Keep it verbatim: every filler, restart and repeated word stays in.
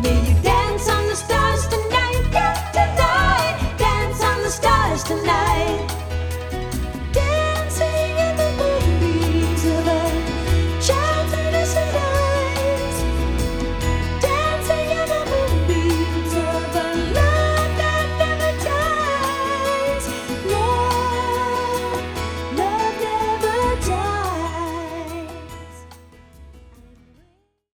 May you dance on the stars tonight, yeah, tonight. Dance on the stars tonight.